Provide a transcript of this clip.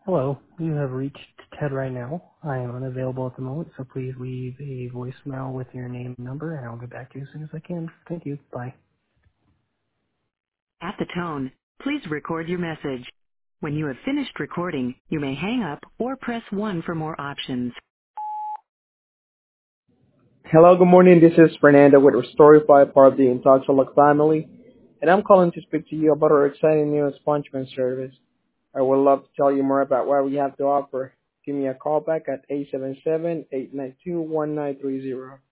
Hello, you have reached Ted right now. I am unavailable at the moment, so please leave a voicemail with your name and number, and I'll get back to you as soon as I can. Thank you. Bye. At the tone, please record your message. When you have finished recording, you may hang up or press 1 for more options. Hello, good morning. This is Fernando with Restorify, part of the Intoxolock family, and I'm calling to speak to you about our exciting new expungement service. I would love to tell you more about what we have to offer. Give me a call back at 877-892-1930.